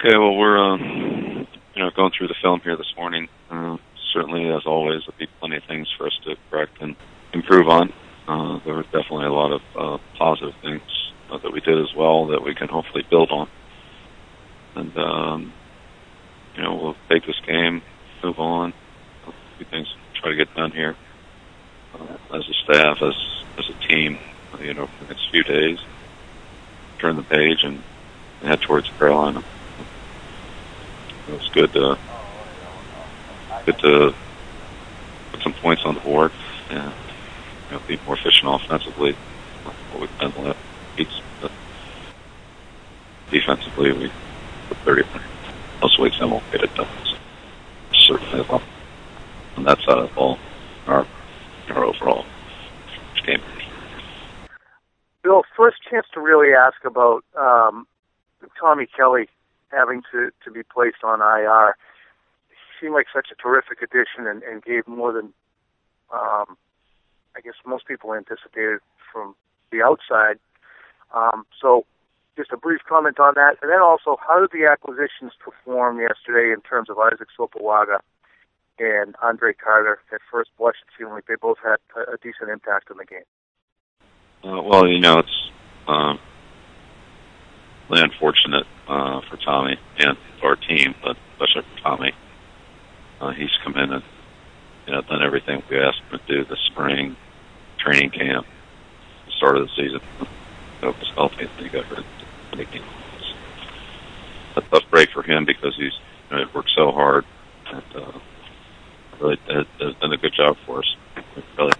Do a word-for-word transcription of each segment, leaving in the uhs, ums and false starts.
Okay, well, we're um, you know going through the film here this morning. Uh, certainly, as always, there'll be plenty of things for us to correct and improve on. Uh, there were definitely a lot of uh, positive things uh, that we did as well that we can hopefully build on. And um, you know, we'll take this game, move on, a few things to try to get done here uh, as a staff, as as a team. Uh, you know, for the next few days, turn the page and head towards Carolina. It was good to good to put some points on the board and you know, be more efficient offensively. What we've done the last weeks, but defensively, we put thirty most weeks and won't get it done. So certainly, well, on that side of the ball, our our overall game. Bill, first chance to really ask about um, Tommy Kelly having to, to be placed on I R. He seemed like such a terrific addition and, and gave more than, um, I guess, most people anticipated from the outside. Um, so just a brief comment on that. And then also, how did the acquisitions perform yesterday in terms of Isaac Sopoaga and Andre Carter? At first blush, it seemed like they both had a, a decent impact on the game. Uh, well, you know, it's um, really unfortunate uh, for Tommy and our team, but especially for Tommy. Uh, he's come in and you know done everything we asked him to do this spring, training camp, the start of the season. He was healthy and he got hurt. It's a tough break for him because he's you know, worked so hard and uh, really has, has done a good job for us. Really,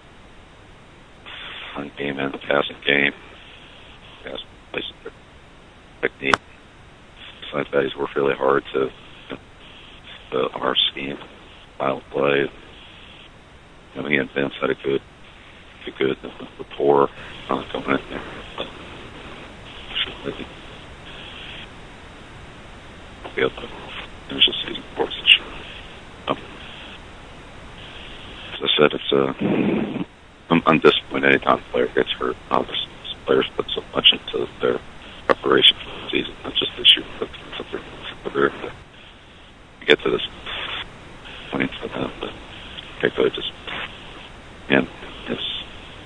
on game in the passing game, pass placing technique. Besides that, he's worked really hard to you know, our scheme, style of play. You know, he and Vince had a good, a good rapport uh, going in there. But should be able to finish the season for us this year. Um, as I said, it's a. I'm, I'm disappointed anytime a player gets hurt. Obviously, players put so much into their preparation for the season, not just this year, but for their, for their to get to this point for them. But particularly just, and it's,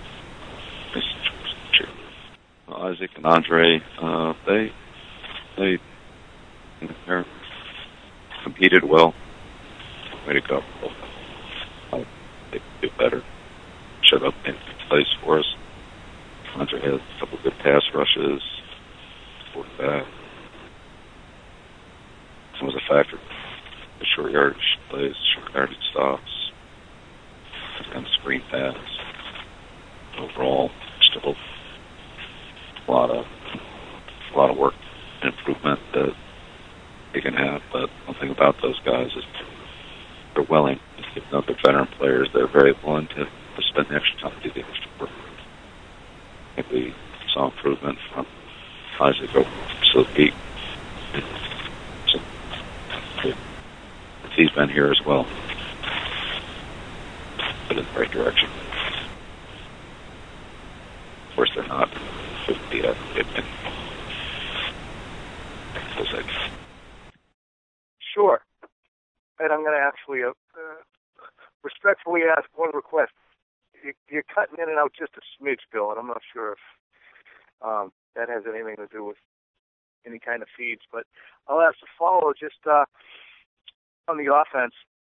it's uh, Isaac and Andre, uh, they, they, they competed well. Way to go. Uh, they could do better. Shut up in place for us. Andre had a couple of good pass rushes. Quarterback. Some was a factor. The short yardage plays, short yardage stops, kind of screen pass. Overall, still a lot of a lot of work and improvement that they can have. But one thing about those guys is they're willing. Even though they're veteran players, they're very willing to. to spend the extra time to do the extra work. I think we saw improvement from Isaac over so Pete. So, he's been here as well. But in the right direction. Of course, they're not fifty yet. Sure. And I'm going to actually uh, uh, respectfully ask one request. You're cutting in and out just a smidge, Bill, and I'm not sure if um, that has anything to do with any kind of feeds. But I'll ask to follow just uh, on the offense,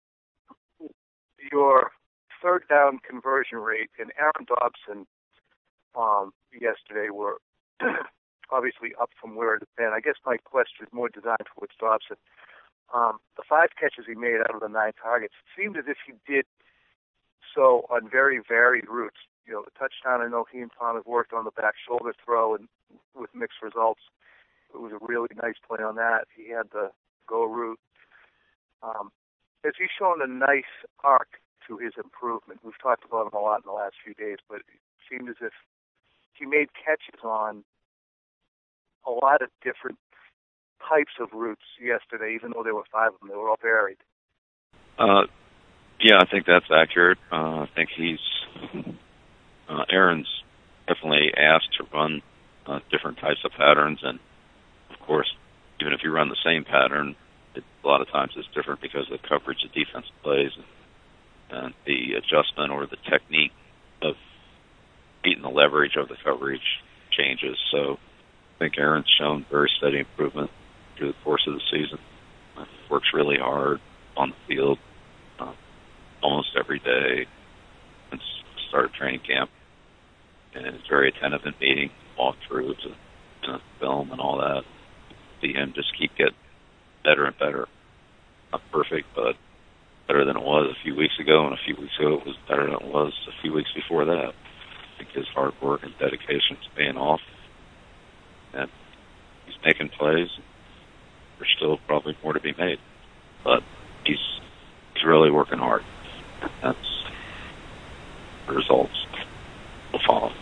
your third down conversion rate and Aaron Dobson um, yesterday were obviously up from where it had been. I guess my question is more designed towards Dobson. Um, the five catches he made out of the nine targets, it seemed as if he did so on very varied routes. You know, the touchdown, I know he and Tom have worked on the back shoulder throw and with mixed results. It was a really nice play on that. He had the go route. Um, has he shown a nice arc to his improvement? We've talked about him a lot in the last few days, but it seemed as if he made catches on a lot of different types of routes yesterday, even though there were five of them. They were all varied. Uh, Yeah, I think that's accurate. Uh, I think he's uh, Aaron's definitely asked to run uh, different types of patterns, and of course, even if you run the same pattern, it, a lot of times it's different because of the coverage the defense plays and, and the adjustment or the technique of beating the leverage of the coverage changes. So I think Aaron's shown very steady improvement through the course of the season. Uh, works really hard on the field uh, almost every day since the start of training camp, and is very attentive in meeting, walkthroughs, and uh, film and all that. See him just keep getting better and better. Not perfect, but better than it was a few weeks ago, and a few weeks ago it was better than it was a few weeks before that. I think his hard work and dedication is paying off, and he's making plays. There's still probably more to be made, but he's he's really working hard. That's the results will follow.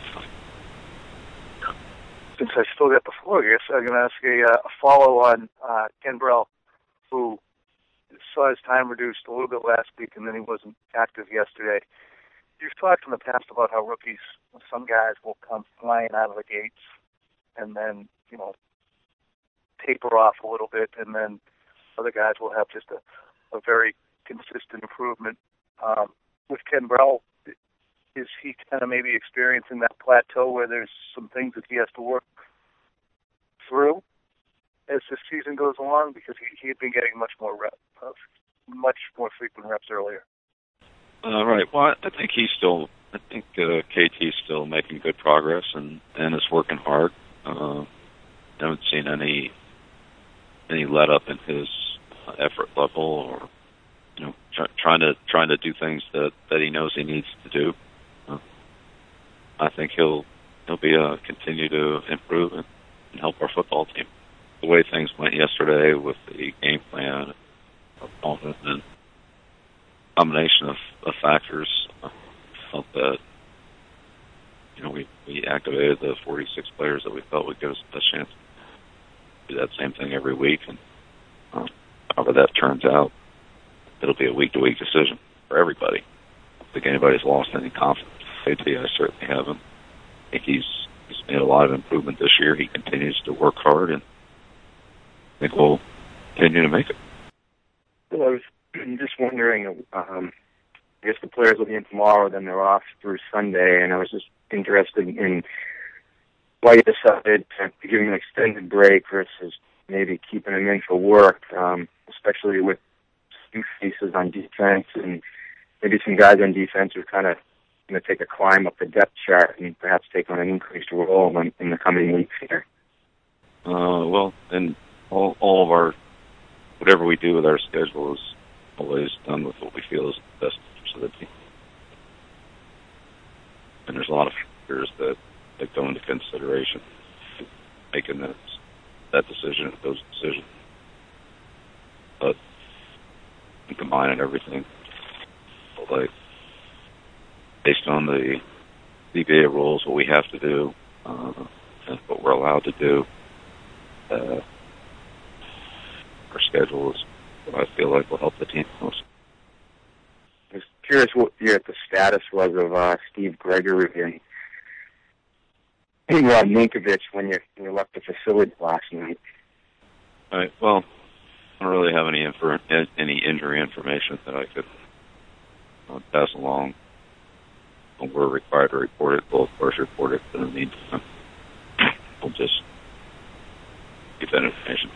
Since I still got the floor, I guess I'm going to ask a, uh, a follow on uh, Ken Brell, who saw his time reduced a little bit last week, and then he wasn't active yesterday. You've talked in the past about how rookies, some guys will come flying out of the gates and then, you know, taper off a little bit, and then other guys will have just a, a very consistent improvement. Um, with Ken Brell, is he kind of maybe experiencing that plateau where there's some things that he has to work through as the season goes along? Because he, he had been getting much more reps, uh, much more frequent reps earlier. Uh, right. Well, I think he's still, I think uh, K T's still making good progress and, and is working hard. Uh, I haven't seen any any let up in his uh, effort level, or you know, try, trying to trying to do things that, that he knows he needs to do. Uh, I think he'll he'll be uh, continue to improve and, and help our football team. The way things went yesterday with the game plan, opponent, and combination of, of factors, I felt that you know we, we activated the forty-six players that we felt would give us the best chance to do that same thing every week, and um, however that turns out, it'll be a week-to-week decision for everybody. I don't think anybody's lost any confidence. I certainly haven't. I think he's he's made a lot of improvement this year. He continues to work hard, and I think we'll continue to make it. Well, I was just wondering, um, I guess the players will be in tomorrow, then they're off through Sunday, and I was just interested in why you decided to give them an extended break versus maybe keeping them in for work, um, especially with new faces on defense and maybe some guys on defense who are kind of going to take a climb up the depth chart and perhaps take on an increased role in, in the coming weeks here. Uh, well, and all, all of our, whatever we do with our schedule is always done with what we feel is the best for the team. And there's a lot of factors that, that go into consideration making that, that decision, those decisions. But combining everything, like based on the C B A rules, what we have to do, uh, and what we're allowed to do, uh, our schedule is what I feel like will help the team most. I was curious what your, the status was of uh, Steve Gregory and Rob Ninkovich when you, when you left the facility last night. All right. Well, I don't really have any infor- any injury information that I could uh, pass along. When we're required to report it, we'll of course report it in the meantime. We'll just get that information.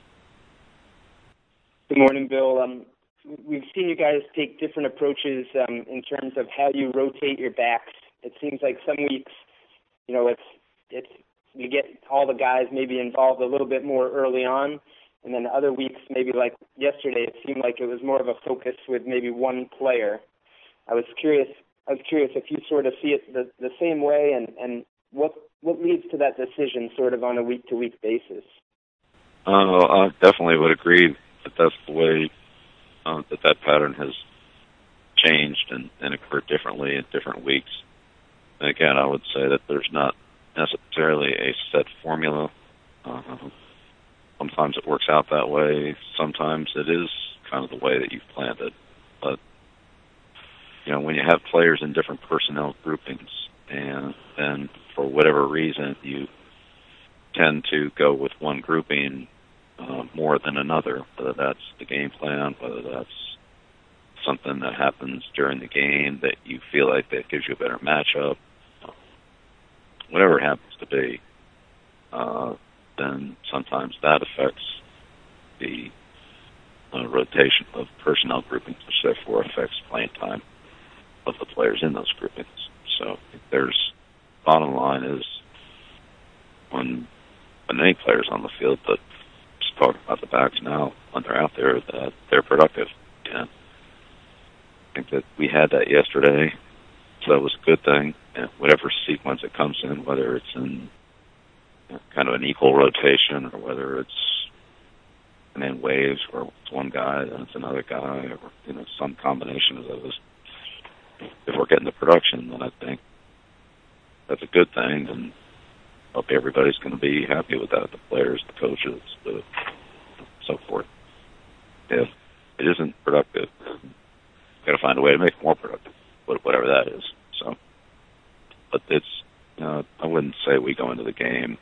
Good morning, Bill. Um, we've seen you guys take different approaches um, in terms of how you rotate your backs. It seems like some weeks, you know, it's it's you get all the guys maybe involved a little bit more early on, and then other weeks, maybe like yesterday, it seemed like it was more of a focus with maybe one player. I was curious. I was curious if you sort of see it the, the same way, and, and what what leads to that decision, sort of on a week to week basis. Uh, I definitely would agree that that's the way uh, that that pattern has changed and, and occurred differently in different weeks. And again, I would say that there's not necessarily a set formula. Uh, sometimes it works out that way. Sometimes it is kind of the way that you've planned it. But, you know, when you have players in different personnel groupings and then for whatever reason you tend to go with one grouping uh, more than another, whether that's the game plan, whether that's something that happens during the game that you feel like that gives you a better matchup, whatever it happens to be, uh, then sometimes that affects the uh, rotation of personnel groupings, which therefore affects playing time of the players in those groupings. So there's, bottom line is, when, when any players on the field, but just talking about the backs now, when they're out there, that they're productive. And I think that we had that yesterday, so that was a good thing. And whatever sequence it comes in, whether it's in you know, kind of an equal rotation or whether it's in waves where it's one guy, then it's another guy, or you know some combination of those. If we're getting the production, then I think that's a good thing, and I hope everybody's going to be happy with that, the players, the coaches, the so forth. If it isn't productive, got to find a way to make it more productive, whatever that is. So, but it's, you know, I wouldn't say we go into the game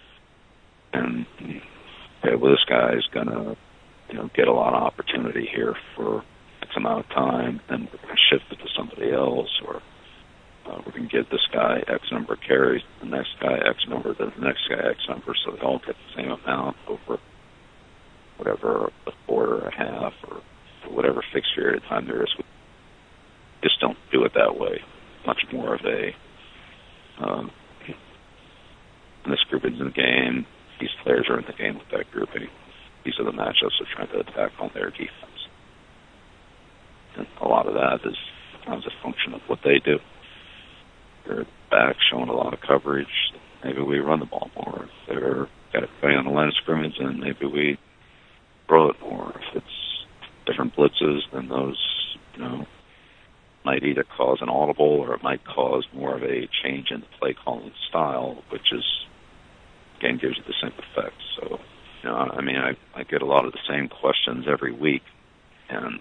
and, okay, well, this guy is going to, you know, get a lot of opportunity here for X amount of time, and we're going to shift it to somebody else, or uh, we're going to give this guy X number of carries, the next guy X number, the next guy X number, so they all get the same amount over whatever, a quarter, a half, or whatever fixed period of time there is. We just don't do it that way. Much more of a, um, in this grouping's in the game, these players are in the game with that grouping. These are the matchups they're trying to attack on their defense. And a lot of that is sometimes a function of what they do. They're back showing a lot of coverage. Maybe we run the ball more. If they're got everybody on the line of scrimmage, and maybe we throw it more. If it's different blitzes, then those, you know, might either cause an audible or it might cause more of a change in the play calling style, which is, again, gives you the same effect. So, you know, I mean, I, I get a lot of the same questions every week, and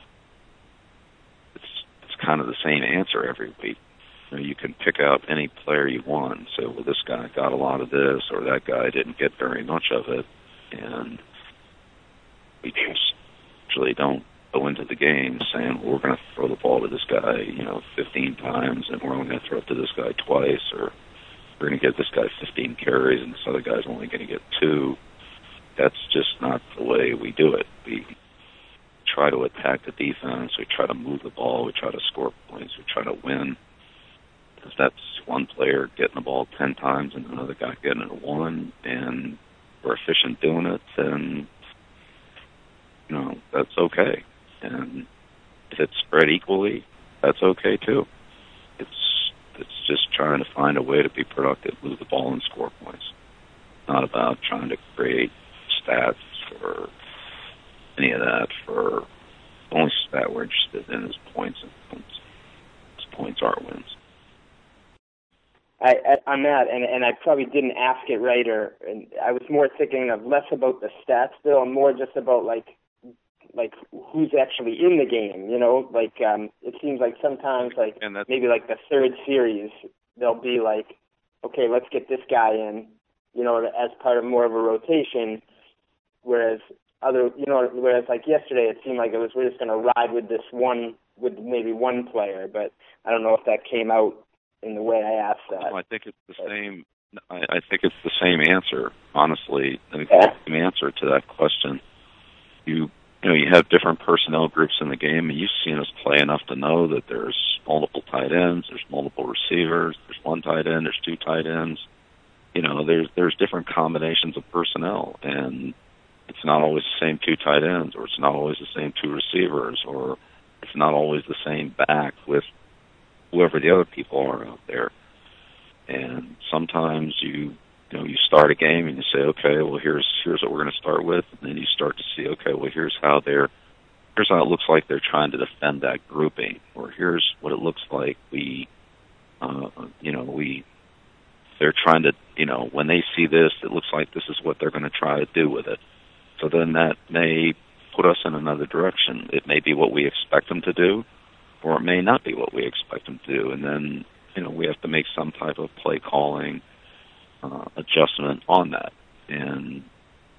it's it's kind of the same answer every week. You know, you can pick out any player you want and say, well, this guy got a lot of this, or that guy didn't get very much of it, and we just usually don't go into the game saying, well, we're going to throw the ball to this guy, you know, fifteen times, and we're only going to throw it to this guy twice, or we're going to get this guy fifteen carries, and this other guy's only going to get two. That's just not the way we do it. We try to attack the defense. We try to move the ball. We try to score points. We try to win. Because that's one player getting the ball ten times and another guy getting it one, and we're efficient doing it, then, you know, that's okay. And if it's spread equally, that's okay too. It's it's just trying to find a way to be productive, move the ball and score points. Not about trying to create stats or any of that. For the only stat we're interested in is points, and points, points are wins. I, I, on that, and, and I probably didn't ask it right, or and I was more thinking of less about the stats, Bill, and more just about like like who's actually in the game. You know, like um, it seems like sometimes, like maybe like the third series, they'll be like, okay, let's get this guy in, you know, as part of more of a rotation. Whereas other, you know, whereas like yesterday, it seemed like it was we're just going to ride with this one, with maybe one player. But I don't know if that came out in the way I asked that. No, I think it's the but, same. I, I think it's the same answer. Honestly, I think yeah. it's the same answer to that question. You, you know, you have different personnel groups in the game, and you've seen us play enough to know that there's multiple tight ends, there's multiple receivers, there's one tight end, there's two tight ends. You know, there's there's different combinations of personnel, and it's not always the same two tight ends, or it's not always the same two receivers, or it's not always the same back with whoever the other people are out there. And sometimes you you know you start a game and you say, okay, well here's here's what we're going to start with, and then you start to see, okay, well here's how they're here's how it looks like they're trying to defend that grouping, or here's what it looks like we uh, you know we they're trying to you know when they see this, it looks like this is what they're going to try to do with it. So then that may put us in another direction. It may be what we expect them to do, or it may not be what we expect them to do, and then, you know, we have to make some type of play calling uh, adjustment on that. And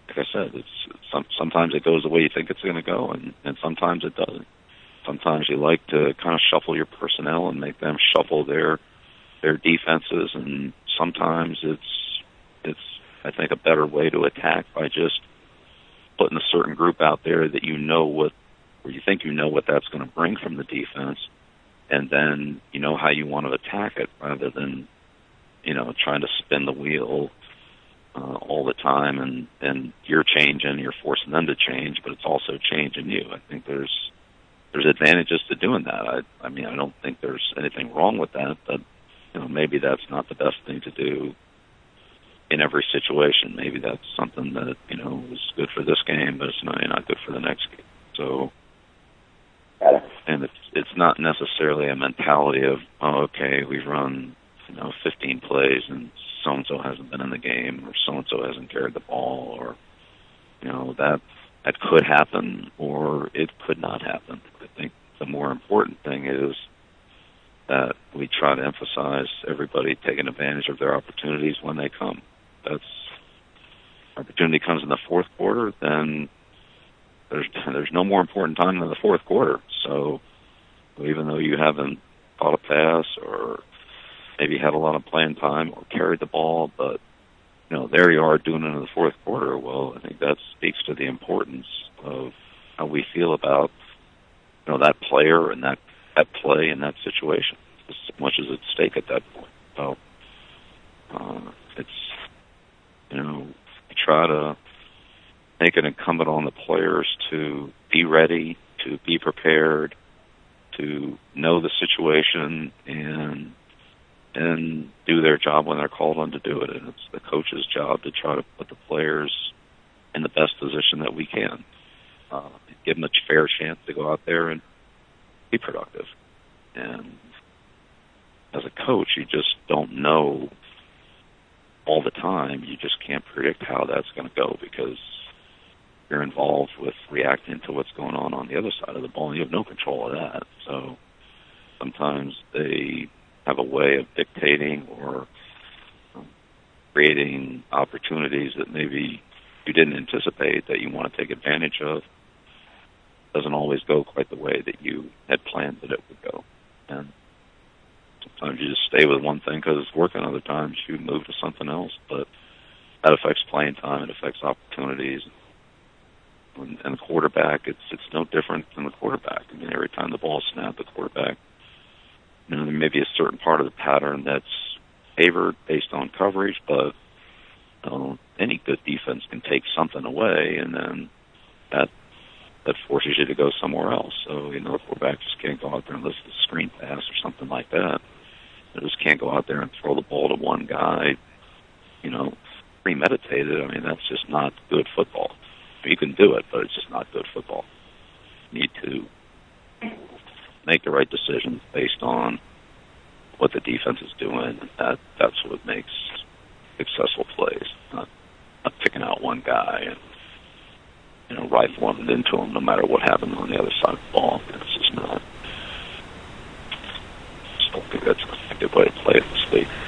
like I said, it's some, sometimes it goes the way you think it's going to go, and, and sometimes it doesn't. Sometimes you like to kind of shuffle your personnel and make them shuffle their their defenses, and sometimes it's it's I think a better way to attack by just putting a certain group out there that you know what, or you think you know what that's going to bring from the defense, and then you know how you want to attack it rather than, you know, trying to spin the wheel uh, all the time, and, and you're changing, you're forcing them to change, but it's also changing you. I think there's there's advantages to doing that. I, I mean, I don't think there's anything wrong with that, but you know, maybe that's not the best thing to do in every situation. Maybe that's something that, you know, is good for this game, but it's not, not good for the next game. So, and it's it's not necessarily a mentality of, oh, okay, we've run, you know, fifteen plays and so and so hasn't been in the game, or so and so hasn't carried the ball, or, you know, that that could happen or it could not happen. I think the more important thing is that we try to emphasize everybody taking advantage of their opportunities when they come. That's opportunity comes in the fourth quarter, then there's there's no more important time than the fourth quarter. So even though you haven't caught a pass or maybe had a lot of playing time or carried the ball, but you know, there you are doing it in the fourth quarter. Well, I think that speaks to the importance of how we feel about, you know, that player and that, that play in that situation. As much as at stake at that point. So uh, it's, you know, we try to make it incumbent on the players to be ready, to be prepared, to know the situation, and and do their job when they're called on to do it. And it's the coach's job to try to put the players in the best position that we can. Uh, give them a fair chance to go out there and be productive. And as a coach, you just don't know all the time. You just can't predict how that's going to go because you're involved with reacting to what's going on on the other side of the ball, and you have no control of that. So sometimes they have a way of dictating or um, creating opportunities that maybe you didn't anticipate that you want to take advantage of. Doesn't always go quite the way that you had planned that it would go. And sometimes you just stay with one thing because it's working. Other times you move to something else, but that affects playing time. It affects opportunities. And, and the quarterback, it's it's no different than the quarterback. I mean, every time the ball snapped, the quarterback, you know, there may be a certain part of the pattern that's favored based on coverage, but you know, any good defense can take something away, and then that that forces you to go somewhere else. So, you know, the quarterback just can't go out there and listen to a screen pass or something like that. They just can't go out there and throw the ball to one guy, you know, premeditated. I mean, that's just not good football. You can do it, but it's just not good football. You need to make the right decisions based on what the defense is doing. And that that's what makes successful plays. Not, not picking out one guy and, you know, rifling it into him no matter what happens on the other side of the ball. It's just not. I just don't think that's a good way to play it this week.